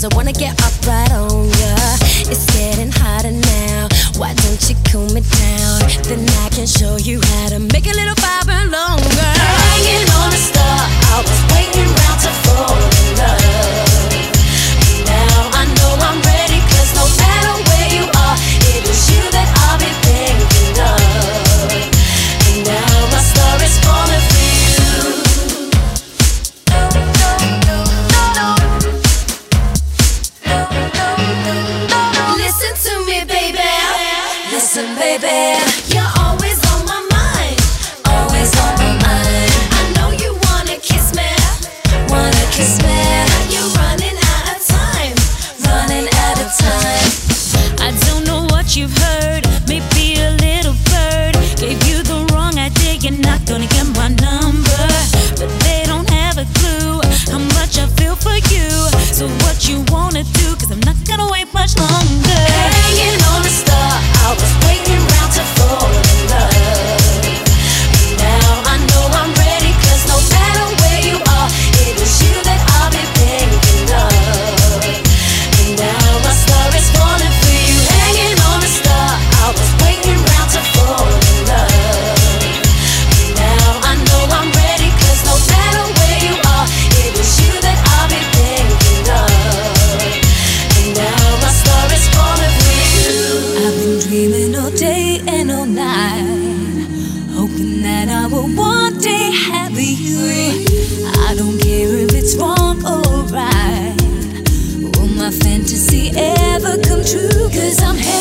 'cause I wanna get up right on ya. It's getting hotter now, why don't you cool me down? Then I can show you how to make a little fire burn longer. Hanging on a star, I was waiting around to fall in love. Now I know I'm ready, 'cause no matter where you are, it is you that I'll be thinking of. And now my star is falling for you. Listen to me, baby. Listen, baby. You're always on my mind. Always on my mind. I know you wanna kiss me. Wanna kiss me. You're running out of time. Running out of time. I don't know what you've heard. Maybe a little bird gave you the wrong idea. You're not gonna get my number, but they don't have a clue how much I feel for you. So what you wanna do, 'cause I'm not gonna wait much longer. Hanging on a star, I was waiting around to fall in love. Now I know I'm ready, 'cause no matter where you are, it is you that I'll be thinking of. And now my star is falling for you. Hanging on a star, I was waiting around to fall in love. Now I know I'm ready, 'cause no matter where you are, it is you that I'll be thinking of. And now my star is falling for you. I've been dreaming all day and all night, hoping that I will one day have you. I don't care if it's wrong or right. Will my fantasy ever come true? 'Cause I'm